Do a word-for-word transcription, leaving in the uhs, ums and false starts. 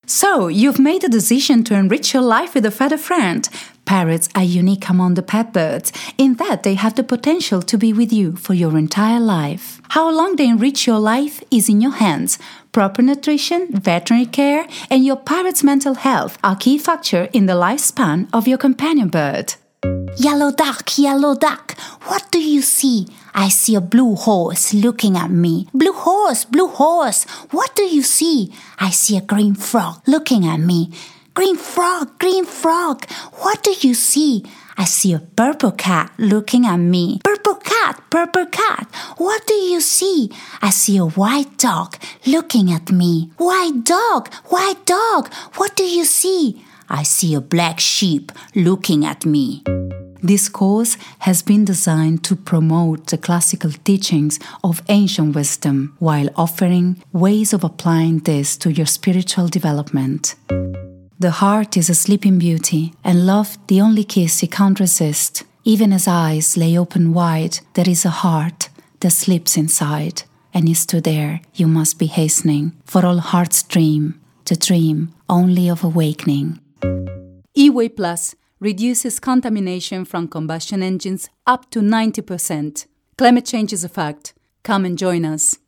So, you've made a decision to enrich your life with a feather friend. Parrots are unique among the pet birds in that they have the potential to be with you for your entire life. How long they enrich your life is in your hands. Proper nutrition, veterinary care, and your parrot's mental health are key factors in the lifespan of your companion bird. Yellow duck, yellow duck, what do you see? I see a blue horse looking at me. Blue horse, blue horse, what do you see? I see a green frog looking at me. Green frog, green frog, what do you see? I see a purple cat looking at me. Purple cat, purple cat, what do you see? I see a white dog looking at me. White dog, white dog, what do you see? I see a black sheep looking at me. This course has been designed to promote the classical teachings of ancient wisdom while offering ways of applying this to your spiritual development. The heart is a sleeping beauty, and love the only kiss it can't resist. Even as eyes lay open wide, there is a heart that sleeps inside, and is to there you must be hastening, for all hearts dream, the dream only of awakening. E-Way Plus reduces contamination from combustion engines up to ninety percent. Climate change is a fact. Come and join us.